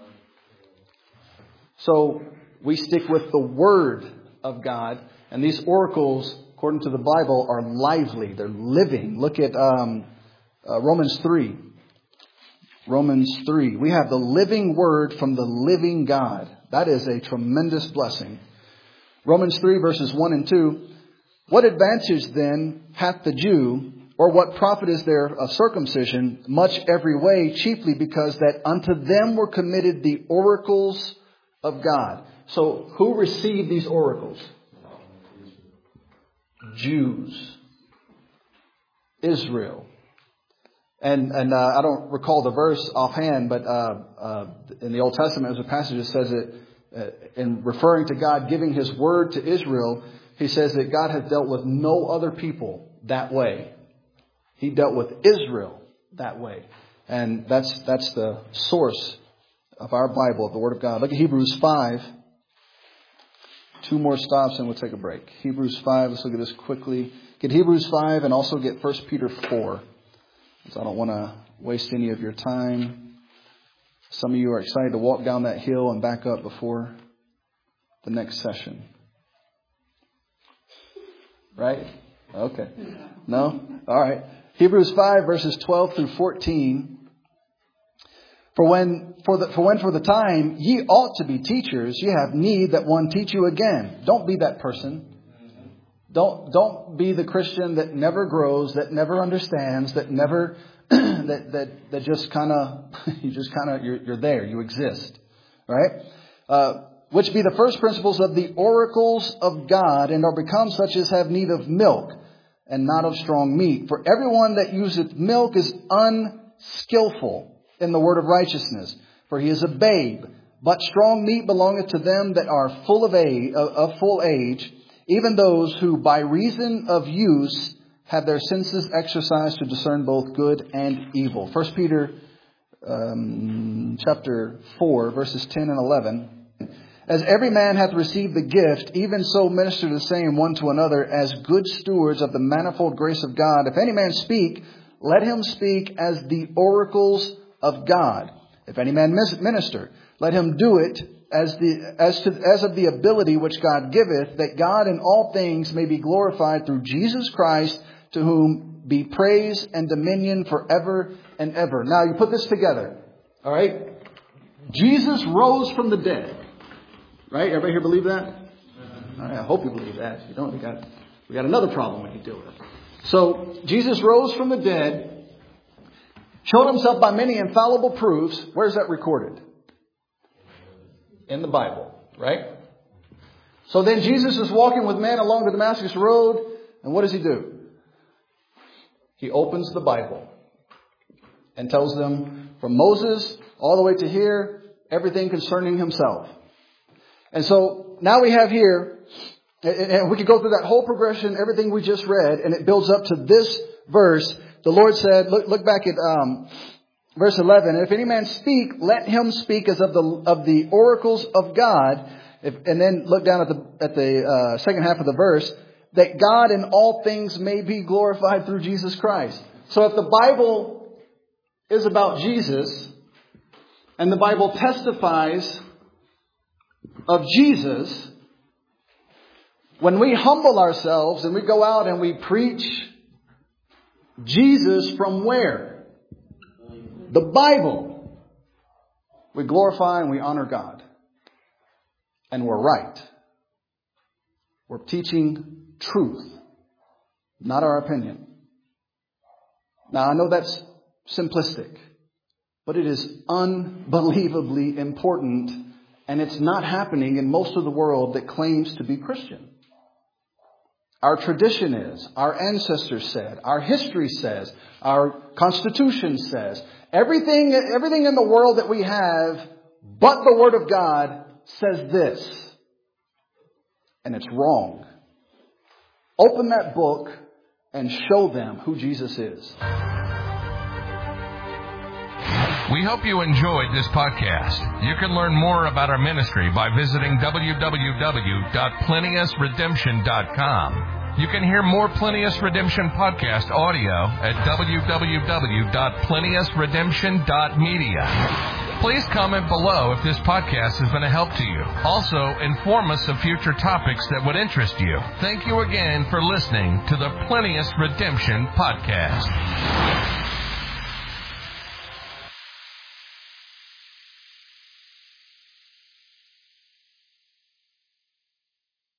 So we stick with the Word of God, and these oracles, according to the Bible, are lively. They're living. Look at Romans 3. Romans 3. We have the living Word from the living God. That is a tremendous blessing. Romans 3 verses 1 and 2. What advantage then hath the Jew, or what profit is there of circumcision? Much every way, chiefly because that unto them were committed the oracles of God. So who received these oracles? Jews. Israel. And I don't recall the verse offhand, but in the Old Testament, there's a passage that says it, in referring to God giving His word to Israel, He says that God has dealt with no other people that way. He dealt with Israel that way. And that's the source of our Bible, of the Word of God. Look at Hebrews 5. 2 more stops and we'll take a break. Hebrews 5, let's look at this quickly. Get Hebrews 5 and also get 1 Peter 4. So I don't want to waste any of your time. Some of you are excited to walk down that hill and back up before the next session. Right? Okay. No? All right. Hebrews 5 verses 12 through 14. For the time ye ought to be teachers, ye have need that one teach you again. Don't be that person. Don't be the Christian that never grows, that never understands, that never that just kind of you're there, you exist, right? Which be the first principles of the oracles of God, and are become such as have need of milk, and not of strong meat. For everyone that useth milk is unskillful in the word of righteousness, for he is a babe. But strong meat belongeth to them that are full of full age, even those who by reason of use have their senses exercised to discern both good and evil. 1 Peter chapter 4, verses 10 and 11. As every man hath received the gift, even so minister the same one to another as good stewards of the manifold grace of God. If any man speak, let him speak as the oracles of God. If any man minister, let him do it as of the ability which God giveth, that God in all things may be glorified through Jesus Christ, to whom be praise and dominion forever and ever. Now you put this together. All right. Jesus rose from the dead. Right? Everybody here believe that? I hope you believe that. If you don't, we got another problem we can deal with. So Jesus rose from the dead, showed Himself by many infallible proofs. Where's that recorded? In the Bible, right? So then Jesus is walking with men along the Damascus road, and what does He do? He opens the Bible and tells them from Moses all the way to here, everything concerning Himself. And so now we have here, and we could go through that whole progression, everything we just read, and it builds up to this verse. The Lord said, look back at verse 11. If any man speak, let him speak as of the oracles of God. And then look down at the second half of the verse, that God in all things may be glorified through Jesus Christ. So if the Bible is about Jesus, and the Bible testifies of Jesus, when we humble ourselves and we go out and we preach Jesus from where? The Bible. We glorify and we honor God. And we're right. We're teaching truth, not our opinion. Now I know that's simplistic, but it is unbelievably important. And it's not happening in most of the world that claims to be Christian. Our tradition is, our ancestors said, our history says, our Constitution says. Everything in the world that we have, but the Word of God, says this. And it's wrong. Open that book and show them who Jesus is. We hope you enjoyed this podcast. You can learn more about our ministry by visiting www.plenteousredemption.com. You can hear more Plenteous Redemption podcast audio at www.plenteousredemption.media. Please comment below if this podcast has been a help to you. Also, inform us of future topics that would interest you. Thank you again for listening to the Plenteous Redemption podcast.